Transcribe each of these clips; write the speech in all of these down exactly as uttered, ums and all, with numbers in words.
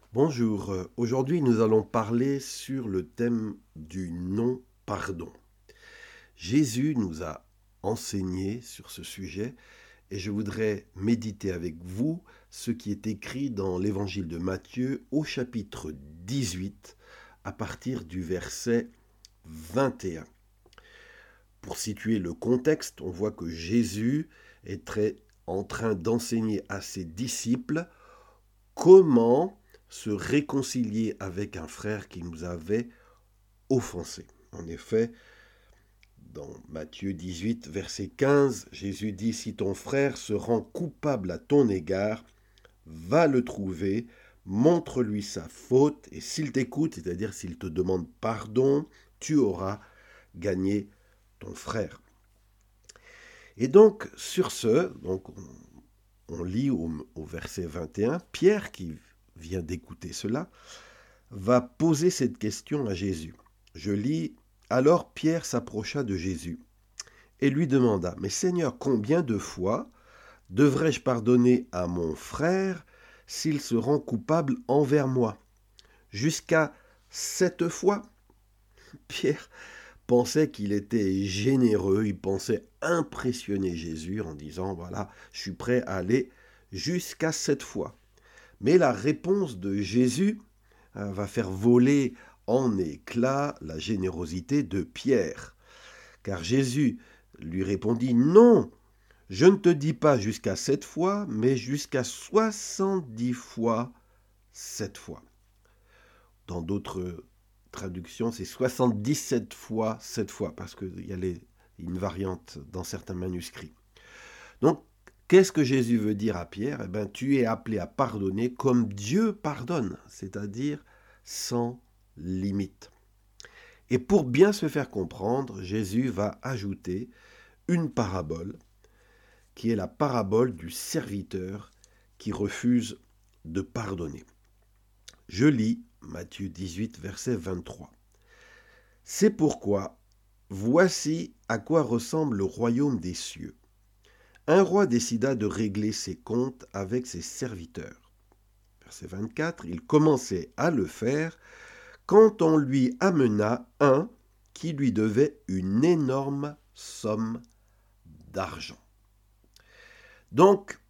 Bonjour, euh, aujourd'hui nous allons parler sur le thème du non-pardon. Jésus nous a enseigné sur ce sujet et je voudrais méditer avec vous ce qui est écrit dans l'évangile de Matthieu au chapitre dix-huit à partir du verset vingt et un. Pour situer le contexte, on voit que Jésus est très en train d'enseigner à ses disciples comment se réconcilier avec un frère qui nous avait offensés. En effet, dans Matthieu dix-huit, verset quinze, Jésus dit « Si ton frère se rend coupable à ton égard, va le trouver, montre-lui sa faute, et s'il t'écoute, c'est-à-dire s'il te demande pardon, tu auras gagné ton frère. » Et donc, sur ce, donc, on, on lit au, au verset vingt et un, Pierre, qui vient d'écouter cela, va poser cette question à Jésus. Je lis, alors Pierre s'approcha de Jésus et lui demanda, mais Seigneur, combien de fois devrais-je pardonner à mon frère s'il se rend coupable envers moi? Jusqu'à sept fois? Pierre pensait qu'il était généreux, il pensait impressionner Jésus en disant, voilà, je suis prêt à aller jusqu'à sept fois. Mais la réponse de Jésus euh, va faire voler en éclats la générosité de Pierre. Car Jésus lui répondit, non, je ne te dis pas jusqu'à sept fois, mais jusqu'à soixante-dix fois sept fois. Dans d'autres traductions, c'est soixante-dix-sept fois sept fois, parce qu'il y a les, une variante dans certains manuscrits. Donc, qu'est-ce que Jésus veut dire à Pierre? Eh bien, tu es appelé à pardonner comme Dieu pardonne, c'est-à-dire sans limite. Et pour bien se faire comprendre, Jésus va ajouter une parabole, qui est la parabole du serviteur qui refuse de pardonner. Je lis Matthieu dix-huit, verset vingt-trois. C'est pourquoi, voici à quoi ressemble le royaume des cieux. Un roi décida de régler ses comptes avec ses serviteurs. Verset vingt-quatre, il commençait à le faire quand on lui amena un qui lui devait une énorme somme d'argent. Donc,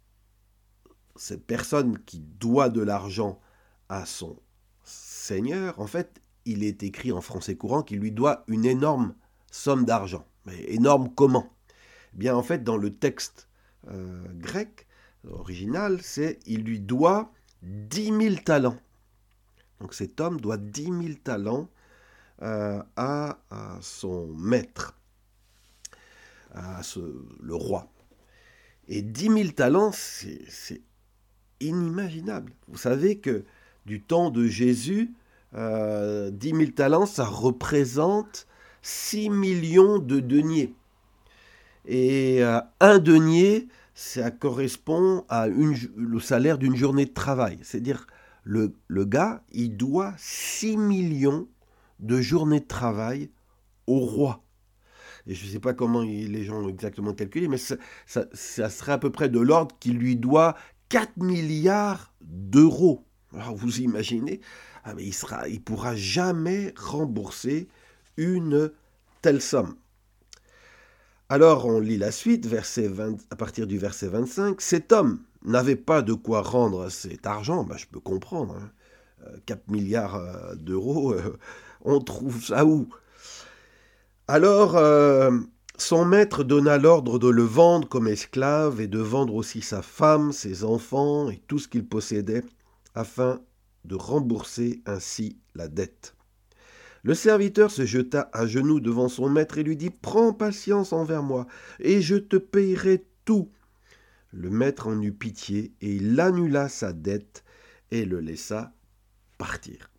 cette personne qui doit de l'argent à son seigneur, en fait, il est écrit en français courant qu'il lui doit une énorme somme d'argent. Mais énorme comment? Bien, en fait, dans le texte euh, grec original, c'est il lui doit dix mille talents. Donc cet homme doit dix mille talents euh, à, à son maître, à ce, le roi. Et dix mille talents, c'est, c'est inimaginable. Vous savez que du temps de Jésus, euh, dix mille talents, ça représente six millions de deniers. Et euh, un denier, ça correspond à une, le salaire d'une journée de travail. C'est-à-dire, le, le gars, il doit six millions de journées de travail au roi. Et je ne sais pas comment les gens ont exactement calculé, mais ça, ça, ça serait à peu près de l'ordre qu'il lui doit quatre milliards d'euros. Alors vous imaginez, ah mais il ne il pourra jamais rembourser une telle somme. Alors on lit la suite, verset vingt, à partir du verset vingt-cinq. Cet homme n'avait pas de quoi rendre cet argent, ben, je peux comprendre, hein. quatre milliards d'euros, euh, on trouve ça où? Alors euh, son maître donna l'ordre de le vendre comme esclave et de vendre aussi sa femme, ses enfants et tout ce qu'il possédait, afin de rembourser ainsi la dette. Le serviteur se jeta à genoux devant son maître et lui dit « Prends patience envers moi, et je te payerai tout. » Le maître en eut pitié, et il annula sa dette et le laissa partir.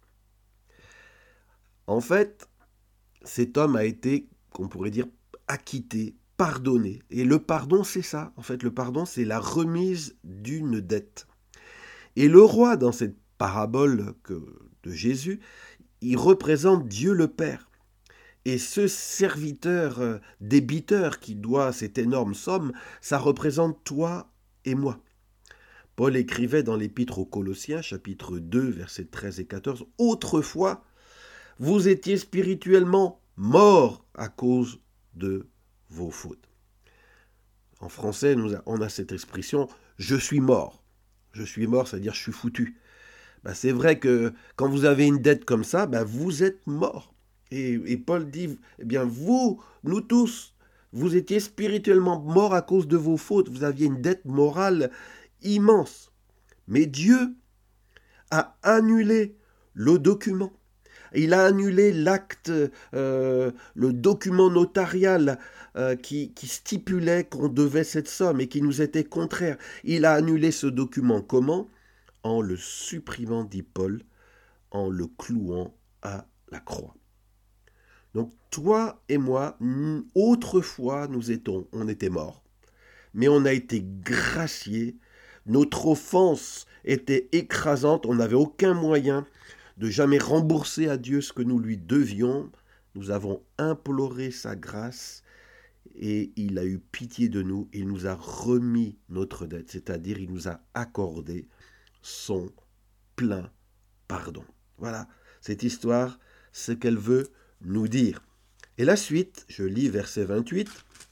En fait, cet homme a été, qu'on pourrait dire, acquitté, pardonné. Et le pardon, c'est ça. En fait, le pardon, c'est la remise d'une dette. Et le roi, dans cette parabole que, de Jésus, il représente Dieu le Père. Et ce serviteur euh, débiteur qui doit cette énorme somme, ça représente toi et moi. Paul écrivait dans l'Épître aux Colossiens, chapitre deux, versets treize et quatorze, « Autrefois, vous étiez spirituellement morts à cause de vos fautes. » En français, nous a, on a cette expression « je suis mort ». Je suis mort, c'est-à-dire je suis foutu. Ben, c'est vrai que quand vous avez une dette comme ça, ben, vous êtes mort. Et, et Paul dit, eh bien vous, nous tous, vous étiez spirituellement morts à cause de vos fautes. Vous aviez une dette morale immense. Mais Dieu a annulé le document. Il a annulé l'acte, euh, le document notarial euh, qui, qui stipulait qu'on devait cette somme et qui nous était contraire. Il a annulé ce document. Comment ? En le supprimant, dit Paul, en le clouant à la croix. Donc toi et moi, autrefois, nous étions, on était morts, mais on a été graciés. Notre offense était écrasante, on n'avait aucun moyen de jamais rembourser à Dieu ce que nous lui devions. Nous avons imploré sa grâce et il a eu pitié de nous. Il nous a remis notre dette, c'est-à-dire il nous a accordé son plein pardon. Voilà, cette histoire, ce qu'elle veut nous dire. Et la suite, je lis verset vingt-huit.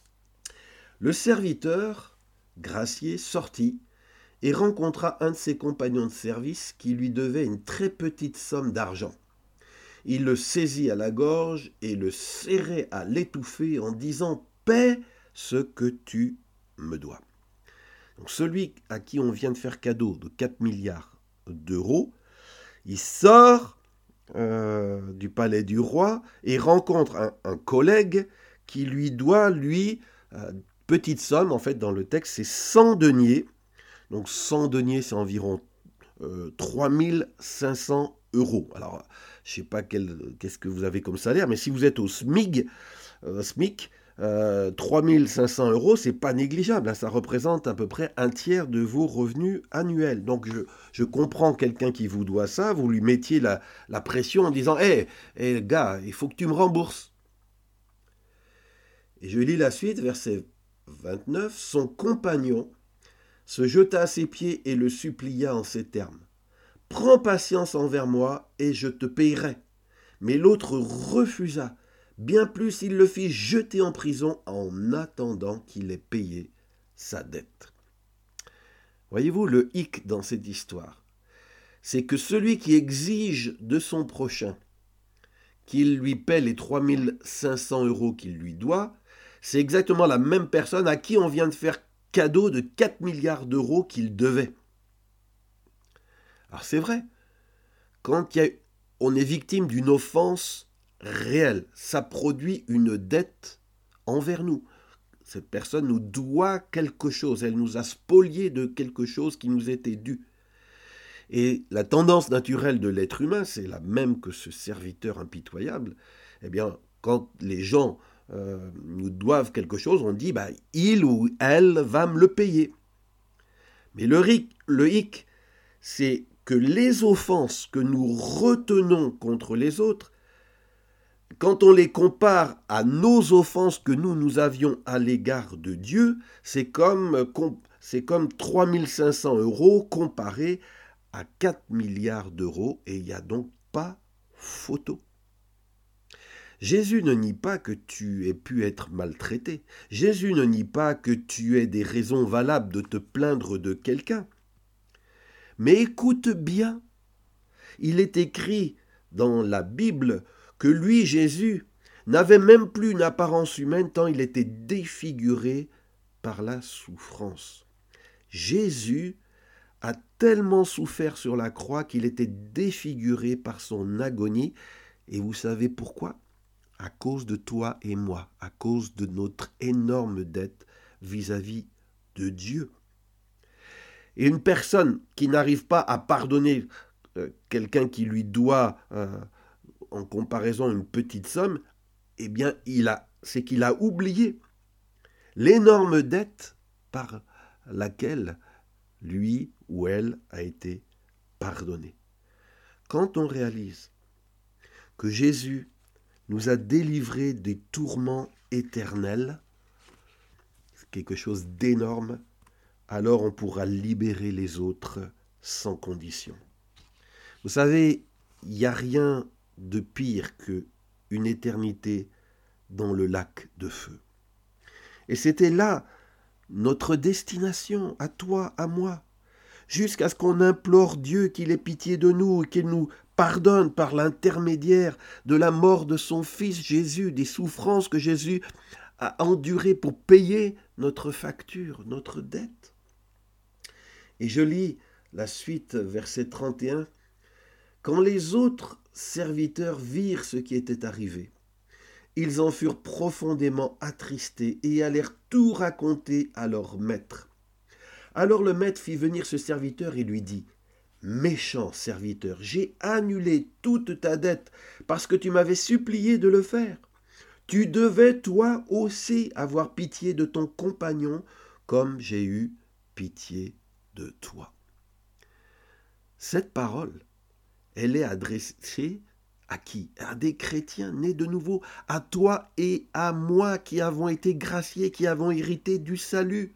« Le serviteur, gracié, sortit et rencontra un de ses compagnons de service qui lui devait une très petite somme d'argent. Il le saisit à la gorge et le serrait à l'étouffer en disant « Paie ce que tu me dois ». Donc celui à qui on vient de faire cadeau de quatre milliards d'euros, il sort euh, du palais du roi et rencontre un, un collègue qui lui doit, lui, euh, petite somme, en fait, dans le texte, c'est cent deniers. Donc cent deniers, c'est environ euh, trois mille cinq cents euros. Alors, je ne sais pas quel, qu'est-ce que vous avez comme salaire, mais si vous êtes au SMIC, euh, SMIC euh, trois mille cinq cents euros, c'est pas négligeable. Hein, ça représente à peu près un tiers de vos revenus annuels. Donc, je, je comprends quelqu'un qui vous doit ça, vous lui mettiez la, la pression en disant « Hé, hey, hey, gars, il faut que tu me rembourses. » Et je lis la suite, verset vingt-neuf. « Son compagnon se jeta à ses pieds et le supplia en ces termes. « Prends patience envers moi et je te payerai. » Mais l'autre refusa. Bien plus, il le fit jeter en prison en attendant qu'il ait payé sa dette. Voyez-vous le hic dans cette histoire, c'est que celui qui exige de son prochain qu'il lui paie les trois mille cinq cents euros qu'il lui doit, c'est exactement la même personne à qui on vient de faire cadeau de quatre milliards d'euros qu'il devait. Alors c'est vrai, quand il y a, on est victime d'une offense réelle, ça produit une dette envers nous. Cette personne nous doit quelque chose, elle nous a spolié de quelque chose qui nous était dû. Et la tendance naturelle de l'être humain, c'est la même que ce serviteur impitoyable. Eh bien, quand les gens euh, nous doivent quelque chose, on dit bah, « il ou elle va me le payer ». Mais le hic, le hic, c'est que les offenses que nous retenons contre les autres, quand on les compare à nos offenses que nous, nous avions à l'égard de Dieu, c'est comme, c'est comme trois mille cinq cents euros comparés à quatre milliards d'euros, et il n'y a donc pas photo. Jésus ne nie pas que tu aies pu être maltraité. Jésus ne nie pas que tu aies des raisons valables de te plaindre de quelqu'un. Mais écoute bien, il est écrit dans la Bible que lui, Jésus, n'avait même plus une apparence humaine tant il était défiguré par la souffrance. Jésus a tellement souffert sur la croix qu'il était défiguré par son agonie. Et vous savez pourquoi ? À cause de toi et moi, à cause de notre énorme dette vis-à-vis de Dieu. Et une personne qui n'arrive pas à pardonner euh, quelqu'un qui lui doit euh, en comparaison une petite somme, eh bien, il a, c'est qu'il a oublié l'énorme dette par laquelle lui ou elle a été pardonné. Quand on réalise que Jésus nous a délivrés des tourments éternels, c'est quelque chose d'énorme, alors on pourra libérer les autres sans condition. Vous savez, il n'y a rien de pire qu'une éternité dans le lac de feu. Et c'était là notre destination, à toi, à moi, jusqu'à ce qu'on implore Dieu qu'il ait pitié de nous et qu'il nous pardonne par l'intermédiaire de la mort de son Fils Jésus, des souffrances que Jésus a endurées pour payer notre facture, notre dette. Et je lis la suite, verset trente et un. « Quand les autres serviteurs virent ce qui était arrivé, ils en furent profondément attristés et allèrent tout raconter à leur maître. Alors le maître fit venir ce serviteur et lui dit, « Méchant serviteur, j'ai annulé toute ta dette parce que tu m'avais supplié de le faire. Tu devais toi aussi avoir pitié de ton compagnon comme j'ai eu pitié de toi. » Cette parole, elle est adressée à qui? À des chrétiens nés de nouveau, à toi et à moi qui avons été graciés, qui avons hérité du salut.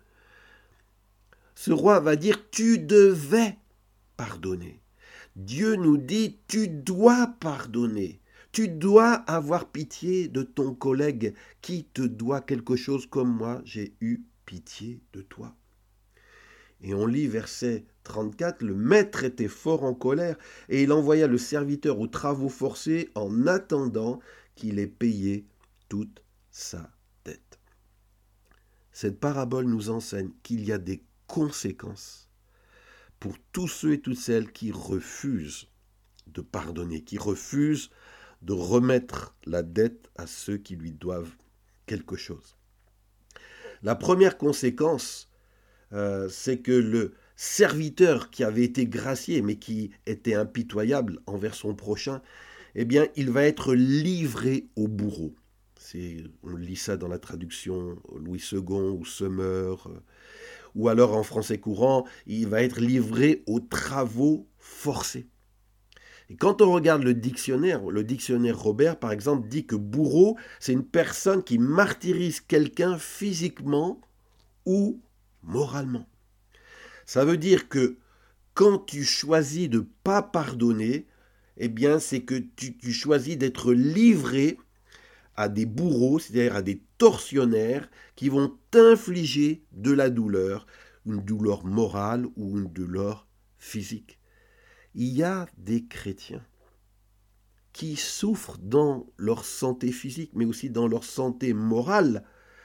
Ce roi va dire, tu devais pardonner. Dieu nous dit, tu dois pardonner. Tu dois avoir pitié de ton collègue qui te doit quelque chose comme moi, j'ai eu pitié de toi. Et on lit verset trente-quatre, le maître était fort en colère et il envoya le serviteur aux travaux forcés en attendant qu'il ait payé toute sa dette. Cette parabole nous enseigne qu'il y a des conséquences pour tous ceux et toutes celles qui refusent de pardonner, qui refusent de remettre la dette à ceux qui lui doivent quelque chose. La première conséquence, Euh, c'est que le serviteur qui avait été gracié, mais qui était impitoyable envers son prochain, eh bien, il va être livré au bourreau. C'est, on lit ça dans la traduction Louis second ou Semeur, euh, ou alors en français courant, il va être livré aux travaux forcés. Et quand on regarde le dictionnaire, le dictionnaire Robert, par exemple, dit que bourreau, c'est une personne qui martyrise quelqu'un physiquement ou moralement. Ça veut dire que quand tu choisis de ne pas pardonner, eh bien c'est que tu, tu choisis d'être livré à des bourreaux, c'est-à-dire à des tortionnaires qui vont t'infliger de la douleur, une douleur morale ou une douleur physique. Il y a des chrétiens qui souffrent dans leur santé physique, mais aussi dans leur santé morale,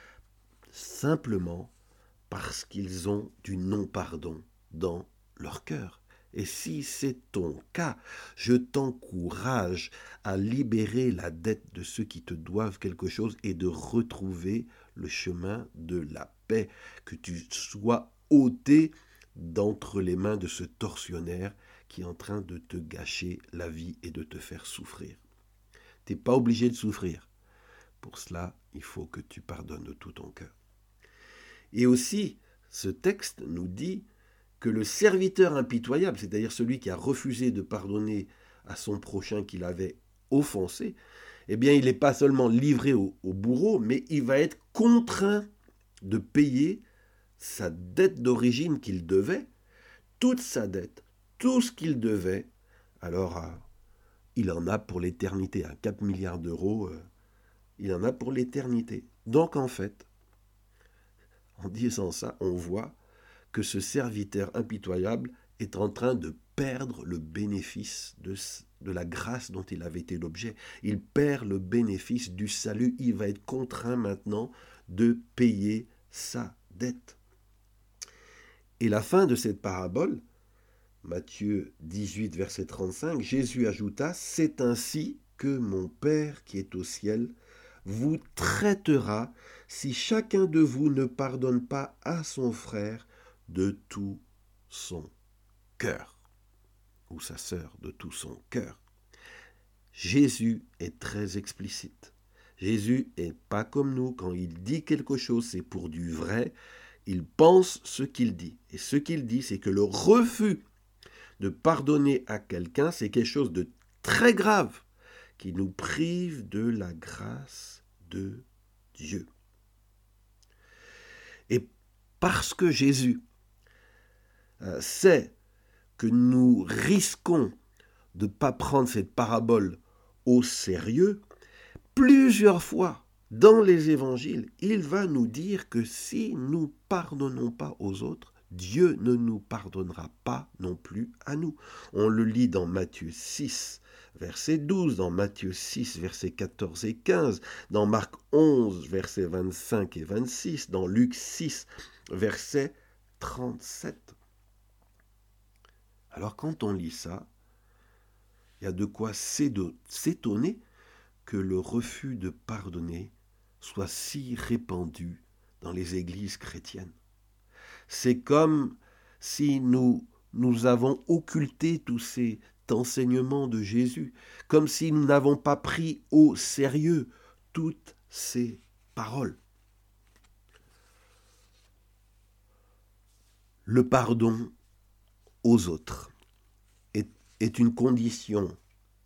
simplement parce qu'ils ont du non-pardon dans leur cœur. Et si c'est ton cas, je t'encourage à libérer la dette de ceux qui te doivent quelque chose et de retrouver le chemin de la paix, que tu sois ôté d'entre les mains de ce tortionnaire qui est en train de te gâcher la vie et de te faire souffrir. Tu n'es pas obligé de souffrir. Pour cela, il faut que tu pardonnes de tout ton cœur. Et aussi, ce texte nous dit que le serviteur impitoyable, c'est-à-dire celui qui a refusé de pardonner à son prochain qu'il avait offensé, eh bien, il n'est pas seulement livré au, au bourreau, mais il va être contraint de payer sa dette d'origine qu'il devait, toute sa dette, tout ce qu'il devait. Alors, euh, il en a pour l'éternité, à quatre milliards d'euros, euh, il en a pour l'éternité. Donc, en fait, en disant ça, on voit que ce serviteur impitoyable est en train de perdre le bénéfice de, de la grâce dont il avait été l'objet. Il perd le bénéfice du salut. Il va être contraint maintenant de payer sa dette. Et la fin de cette parabole, Matthieu dix-huit, verset trente-cinq, Jésus ajouta, « C'est ainsi que mon Père qui est au ciel vous traitera si chacun de vous ne pardonne pas à son frère de tout son cœur, ou sa sœur de tout son cœur. » Jésus est très explicite. Jésus n'est pas comme nous. Quand il dit quelque chose, c'est pour du vrai. Il pense ce qu'il dit. Et ce qu'il dit, c'est que le refus de pardonner à quelqu'un, c'est quelque chose de très grave qui nous prive de la grâce de Dieu. Et parce que Jésus euh, sait que nous risquons de ne pas prendre cette parabole au sérieux, plusieurs fois dans les évangiles, il va nous dire que si nous pardonnons pas aux autres, Dieu ne nous pardonnera pas non plus à nous. On le lit dans Matthieu six, verset douze, dans Matthieu six, versets quatorze et quinze, dans Marc onze, versets vingt-cinq et vingt-six, dans Luc six, verset trente-sept. Alors quand on lit ça, il y a de quoi s'étonner que le refus de pardonner soit si répandu dans les églises chrétiennes. C'est comme si nous, nous avons occulté tous ces enseignements de Jésus, comme si nous n'avons pas pris au sérieux toutes ces paroles. Le pardon aux autres est, est une condition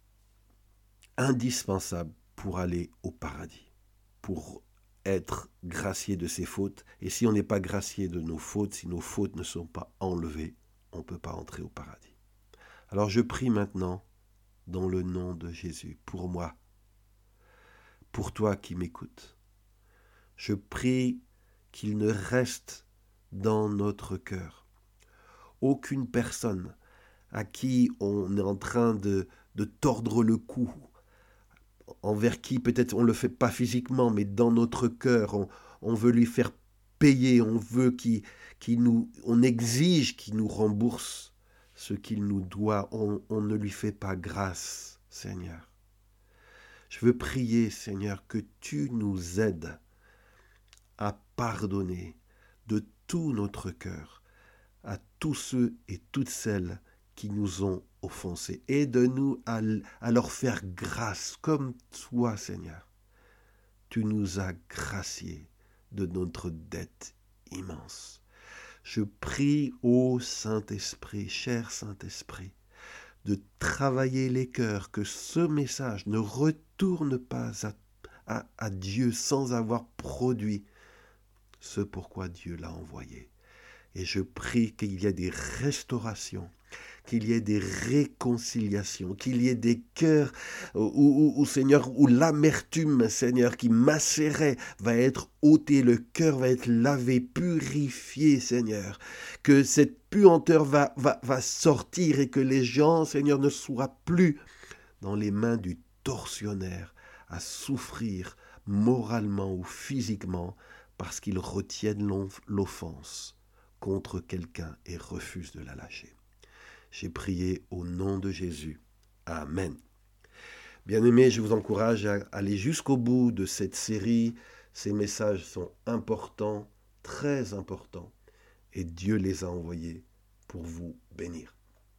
indispensable pour aller au paradis, pour être gracié de ses fautes. Et si on n'est pas gracié de nos fautes, si nos fautes ne sont pas enlevées, on ne peut pas entrer au paradis. Alors je prie maintenant dans le nom de Jésus, pour moi, pour toi qui m'écoutes. Je prie qu'il ne reste dans notre cœur aucune personne à qui on est en train de, de tordre le cou, envers qui peut-être on ne le fait pas physiquement, mais dans notre cœur, on, on veut lui faire payer, on veut qu'il, qu'il nous, on exige qu'il nous rembourse ce qu'il nous doit, on, on ne lui fait pas grâce, Seigneur. Je veux prier, Seigneur, que tu nous aides à pardonner de tout notre cœur à tous ceux et toutes celles qui nous ont offensés. Aide-nous à, à leur faire grâce, comme toi, Seigneur. Tu nous as graciés de notre dette immense. Je prie au Saint-Esprit, cher Saint-Esprit, de travailler les cœurs, que ce message ne retourne pas à, à, à Dieu sans avoir produit ce pourquoi Dieu l'a envoyé. Et je prie qu'il y ait des restaurations, qu'il y ait des réconciliations, qu'il y ait des cœurs où, où, où, Seigneur, où l'amertume, Seigneur, qui macérait, va être ôtée, le cœur va être lavé, purifié, Seigneur. Que cette puanteur va, va, va sortir et que les gens, Seigneur, ne soient plus dans les mains du tortionnaire à souffrir moralement ou physiquement parce qu'ils retiennent l'offense contre quelqu'un et refuse de la lâcher. J'ai prié au nom de Jésus. Amen. Bien-aimés, je vous encourage à aller jusqu'au bout de cette série. Ces messages sont importants, très importants, et Dieu les a envoyés pour vous bénir.